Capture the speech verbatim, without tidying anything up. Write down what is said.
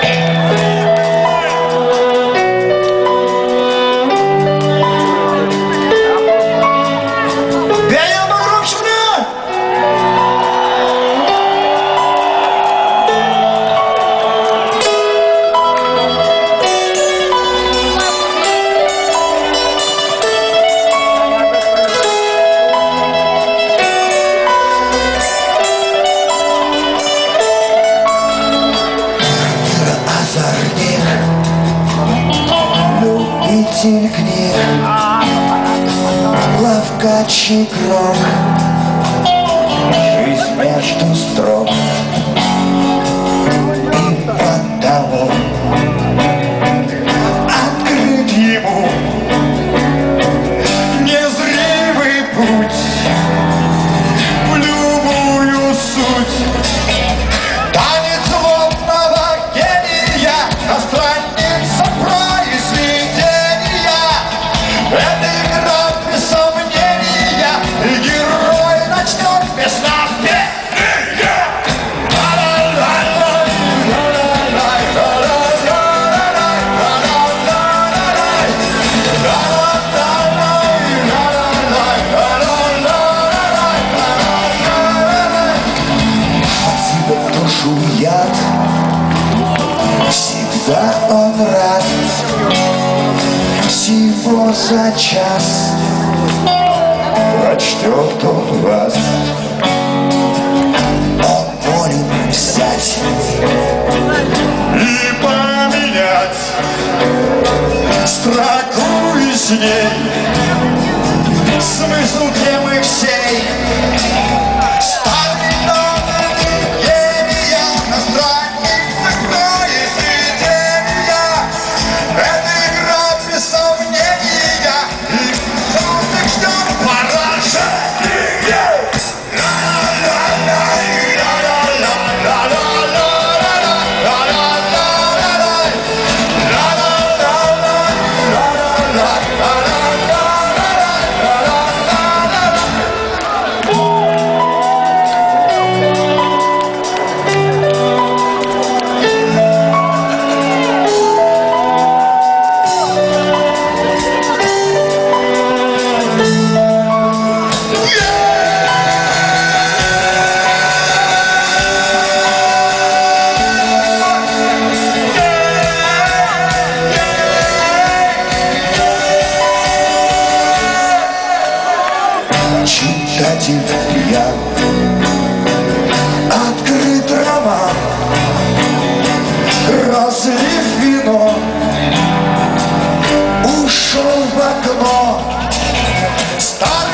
Любитель книг, ловкач игрок, жизнь между строк. И потому открыт ему незримый путь в любую суть. Танец лобного гения на странице произведения. Это игра без сомнения, и герой начнет песнопение. Яд, всегда он рад всего за час прочтет он вас. Он волен взять и поменять строку и с ней смысл темы всей. Читатель я, открыт роман, разлив вино, ушел в окно. Старый